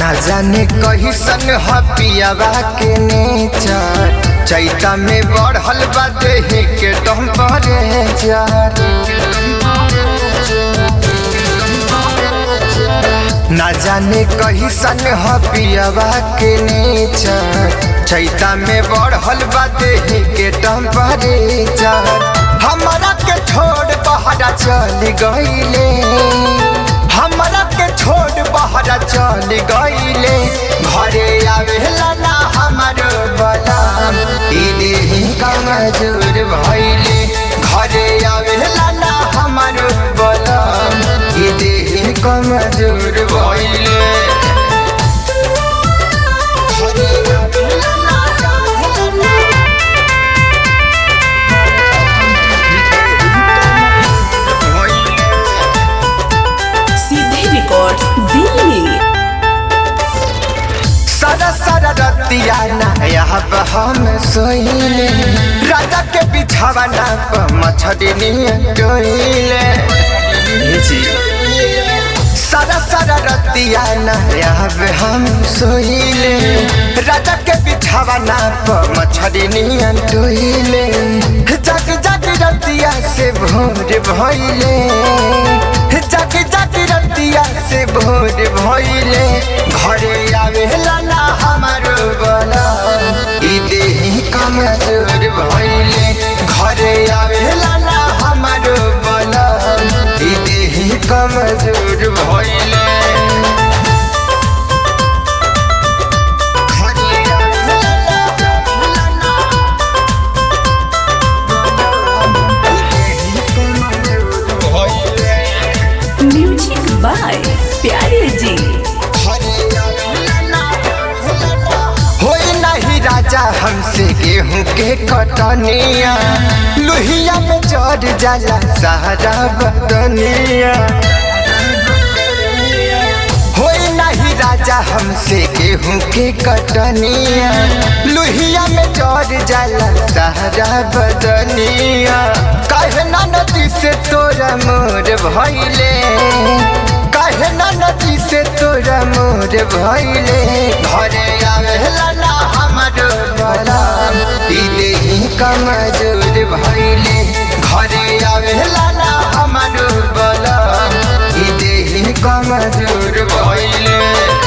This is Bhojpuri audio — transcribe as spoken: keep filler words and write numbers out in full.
ना जाने कहिसन ह पियावा के नेचर, चैता में बढ़ल बा देहि के टेम्परेचर। ना जाने कहिसन ह पियावा के नेचर, चैता में बढ़ल बा देहि के टेम्परेचर। हमरा के छोड़ बहरा चल गईले, हमरा के छोड़ बहरा चल गईले, घरे आवेला ना हमर बलम, ई देहि कमजोर भइले। घरे आवेला ना हमर बलम, ई देहि कमजोर भइले। सारा सारा रतिया नया हम सोइले, राजा के बिछावना पर मछली डोइले। सारा सारा रतिया नया हम सोइले, राजा के बिछावना पर मछली डोइले। जग जग रतिया से भोर भइले, जग जग रतिया से भोर भइले, घरे आवेला ना हमर बलम, ई देहि कमजोर भइले। घरे आवेला ना हमर बलम, ई देहि कमजोर भइले। म्यूजिक बाय प्यारे जी। होई नहीं राजा हमसे गेहूं के कटनिया, लुहिया में चढ़ जाला सहारा बदनिया। होई नहीं राजा हमसे गेहूं के कटनिया, लुहिया में चढ़ जाला सहारा बदनिया। काहे ना नदी से तोरा मोर भइले, काहे ना नदी से तोरा मोर भइले। घरे आवेला ना हमर बलम, ई देहि कमजोर भइले। घरे आवेला ना हमर बलम, ई देहि कमजोर भइले।